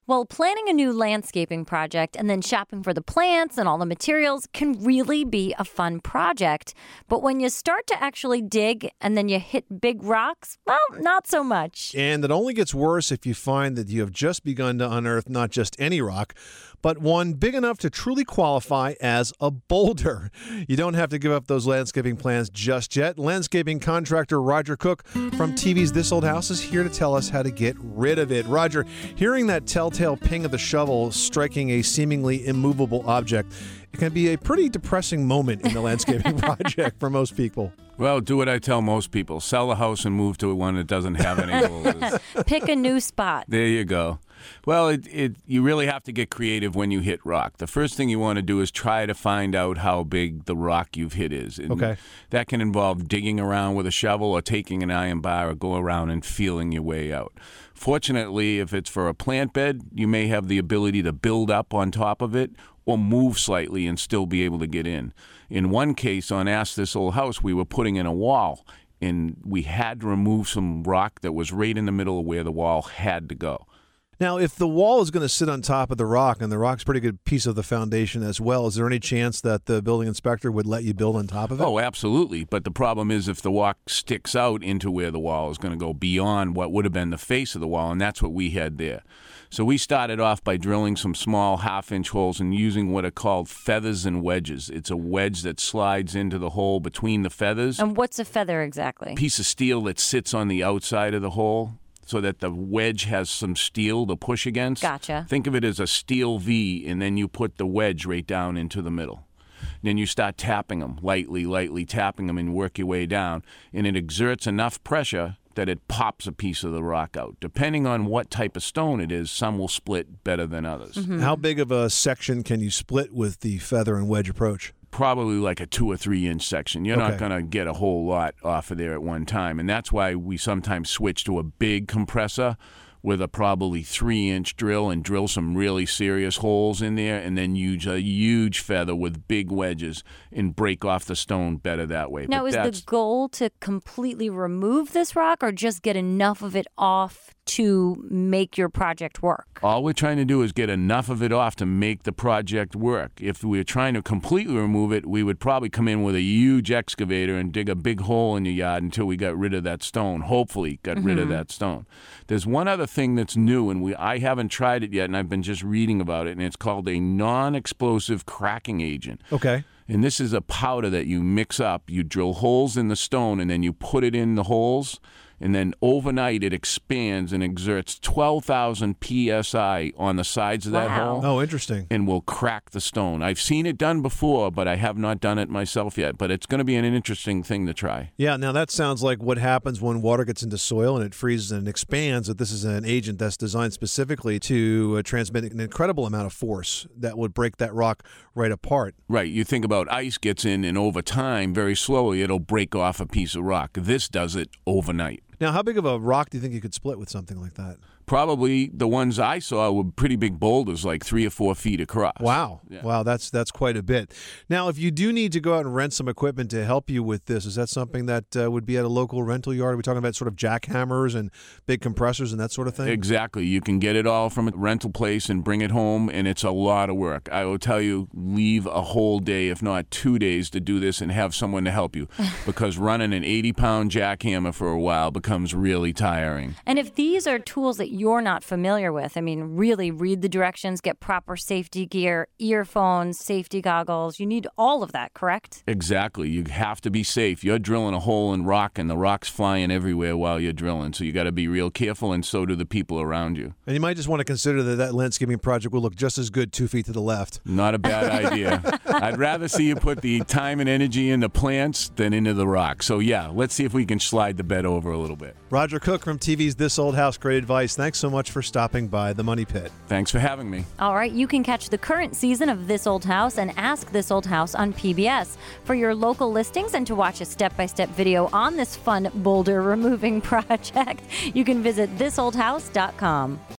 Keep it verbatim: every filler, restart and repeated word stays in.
Well, planning a new landscaping project and then shopping for the plants and all the materials can really be a fun project. But when you start to actually dig and then you hit big rocks, well, not so much. And it only gets worse if you find that you have just begun to unearth not just any rock, but one big enough to truly qualify as a boulder. You don't have to give up those landscaping plans just yet. Landscaping contractor Roger Cook from T V's This Old House is here to tell us how to get rid of it. Roger, hearing that telltale ping of the shovel striking a seemingly immovable object, it can be a pretty depressing moment in the landscaping project for most people. Well, do what I tell most people. Sell the house and move to one that doesn't have any boulders. Pick a new spot. There you go. Well, it, it you really have to get creative when you hit rock. The first thing you want to do is try to find out how big the rock you've hit is. And okay. That can involve digging around with a shovel or taking an iron bar or go around and feeling your way out. Fortunately, if it's for a plant bed, you may have the ability to build up on top of it or move slightly and still be able to get in. In one case on Ask This Old House, we were putting in a wall, and we had to remove some rock that was right in the middle of where the wall had to go. Now, if the wall is going to sit on top of the rock, and the rock's a pretty good piece of the foundation as well, is there any chance that the building inspector would let you build on top of it? Oh, absolutely. But the problem is if the rock sticks out into where the wall is going to go beyond what would have been the face of the wall, and that's what we had there. So we started off by drilling some small half-inch holes and using what are called feathers and wedges. It's a wedge that slides into the hole between the feathers. And what's a feather exactly? A piece of steel that sits on the outside of the hole, so that the wedge has some steel to push against. Gotcha. Think of it as a steel V, and then you put the wedge right down into the middle. Then you start tapping them, lightly, lightly tapping them, and work your way down. And it exerts enough pressure that it pops a piece of the rock out. Depending on what type of stone it is, some will split better than others. Mm-hmm. How big of a section can you split with the feather and wedge approach? Probably like a two or three inch section. You're okay. not going to get a whole lot off of there at one time. And that's why we sometimes switch to a big compressor with a probably three inch drill and drill some really serious holes in there, and then use a huge feather with big wedges and break off the stone better that way. Now, but is that's, the goal to completely remove this rock or just get enough of it off to make your project work? All we're trying to do is get enough of it off to make the project work. If we were trying to completely remove it, we would probably come in with a huge excavator and dig a big hole in your yard until we got rid of that stone, hopefully got mm-hmm. rid of that stone. There's one other thing that's new, and we I haven't tried it yet, and I've been just reading about it, and it's called a non-explosive cracking agent. Okay. And this is a powder that you mix up. You drill holes in the stone, and then you put it in the holes, and then overnight it expands and exerts twelve thousand P S I on the sides of that wow. hole. Oh, interesting. And will crack the stone. I've seen it done before, but I have not done it myself yet. But it's going to be an interesting thing to try. Yeah, now that sounds like what happens when water gets into soil and it freezes and expands, that this is an agent that's designed specifically to uh, transmit an incredible amount of force that would break that rock right apart. Right. You think about ice gets in, and over time, very slowly, it'll break off a piece of rock. This does it overnight. Now, how big of a rock do you think you could split with something like that? Probably the ones I saw were pretty big boulders, like three or four feet across. Wow. Yeah. Wow, that's that's quite a bit. Now, if you do need to go out and rent some equipment to help you with this, is that something that uh, would be at a local rental yard? Are we talking about sort of jackhammers and big compressors and that sort of thing? Exactly. You can get it all from a rental place and bring it home, and it's a lot of work. I will tell you, leave a whole day, if not two days, to do this and have someone to help you, because running an eighty-pound jackhammer for a while becomes really tiring. And if these are tools that you're not familiar with, I mean, really read the directions, get proper safety gear, earphones, safety goggles. You need all of that, correct? Exactly. You have to be safe. You're drilling a hole in rock, and the rock's flying everywhere while you're drilling, so you got to be real careful, and so do the people around you. And you might just want to consider that that landscaping project will look just as good two feet to the left. Not a bad idea. I'd rather see you put the time and energy into plants than into the rock. So, yeah, let's see if we can slide the bed over a little bit. Roger Cook from T V's This Old House. Great advice. Thanks so much for stopping by the Money Pit. Thanks for having me. All right, you can catch the current season of This Old House and Ask This Old House on P B S. For your local listings and to watch a step-by-step video on this fun boulder removing project, you can visit this old house dot com.